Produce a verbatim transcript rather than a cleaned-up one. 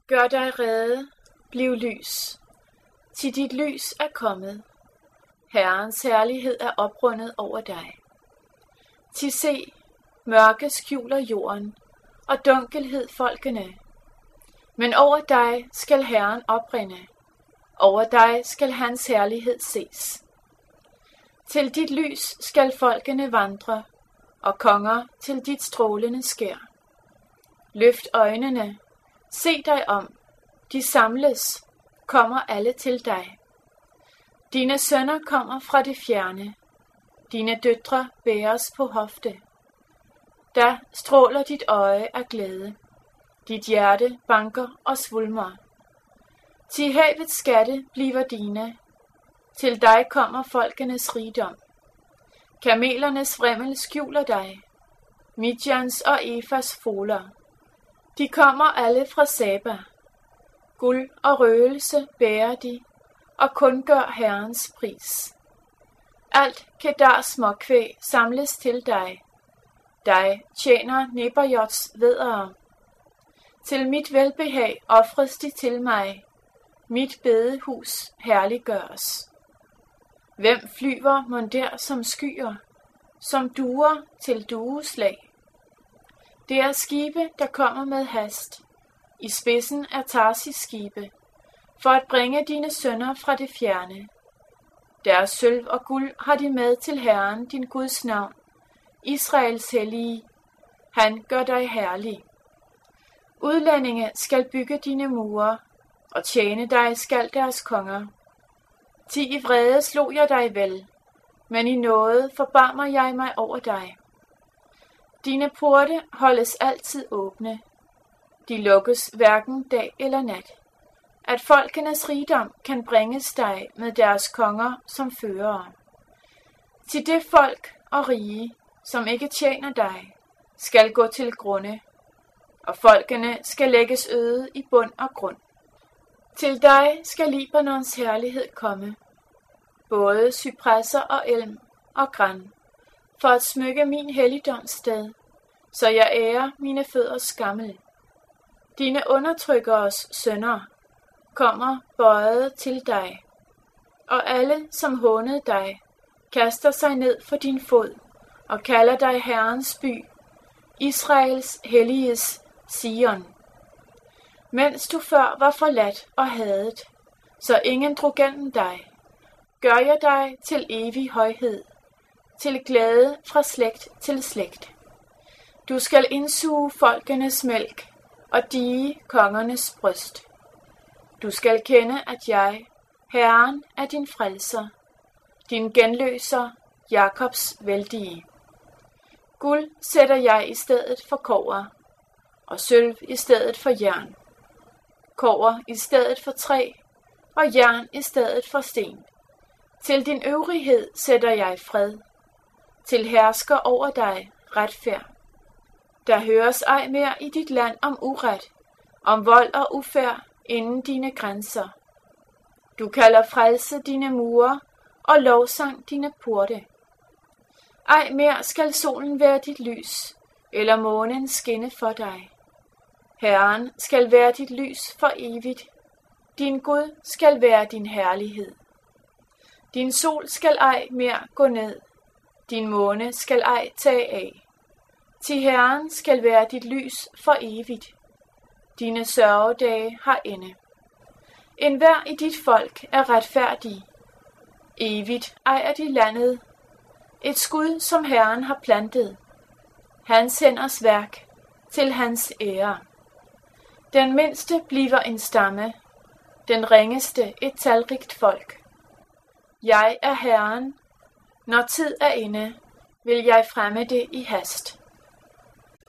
Gør dig rede, bliv lys, til dit lys er kommet. Herrens herlighed er oprundet over dig. Til se, mørke skjuler jorden, og dunkelhed folkene. Men over dig skal Herren oprinde, over dig skal hans herlighed ses. Til dit lys skal folkene vandre, og konger til dit strålende skær. Løft øjnene, se dig om, de samles, kommer alle til dig. Dine sønner kommer fra det fjerne, dine døtre bæres på hofte. Da stråler dit øje af glæde, dit hjerte banker og svulmer. Til havets skatte bliver dine, til dig kommer folkenes rigdom. Kamelernes vrimmel skjuler dig, Midjans og Efas foler. De kommer alle fra Saba. Guld og røgelse bærer de, og kun gør Herrens pris. Alt Kedars småkvæg samles til dig. Dig tjener Nebajots væddere. Til mit velbehag ofres de til mig. Mit bedehus herliggøres. Hvem flyver mon der som skyer, som duer til dueslag? Det er skibe, der kommer med hast. I spidsen er Tarsis skibe, for at bringe dine sønner fra det fjerne. Deres sølv og guld har de med til Herren, din Guds navn, Israels hellige. Han gør dig herlig. Udlændinge skal bygge dine mure, og tjene dig skal deres konger. Til i vrede slog jeg dig vel, men i nåde forbarmer jeg mig over dig. Dine porte holdes altid åbne. De lukkes hverken dag eller nat. At folkenes rigdom kan bringes dig med deres konger som førere. Til det folk og rige, som ikke tjener dig, skal gå til grunde, og folkene skal lægges øde i bund og grund. Til dig skal Libanons herlighed komme, både cypresser og elm og gran, for at smykke min helligdomssted, så jeg ærer mine fødders skammel. Dine undertrykkeres sønner kommer bøjet til dig, og alle, som hånede dig, kaster sig ned for din fod og kalder dig Herrens by, Israels helliges Sion. Mens du før var forladt og hadet, så ingen drog gennem dig, gør jeg dig til evig højhed, til glæde fra slægt til slægt. Du skal indsuge folkenes mælk og dige kongernes bryst. Du skal kende, at jeg, Herren, er din frelser, din genløser, Jakobs vældige. Guld sætter jeg i stedet for kobber, og sølv i stedet for jern. Kobber i stedet for træ, og jern i stedet for sten. Til din øvrighed sætter jeg fred, til hersker over dig retfærd. Der høres ej mere i dit land om uret, om vold og ufærd inden dine grænser. Du kalder frelse dine mure og lovsang dine porte. Ej mere skal solen være dit lys, eller månen skinne for dig. Herren skal være dit lys for evigt. Din Gud skal være din herlighed. Din sol skal ej mere gå ned. Din måne skal ej tage af. Til Herren skal være dit lys for evigt. Dine sørgedage har ende. Enhver i dit folk er retfærdig. Evigt ejer de landet. Et skud, som Herren har plantet. Hans hænders værk til hans ære. Den mindste bliver en stamme, den ringeste et talrigt folk. Jeg er Herren. Når tid er inde, vil jeg fremme det i hast.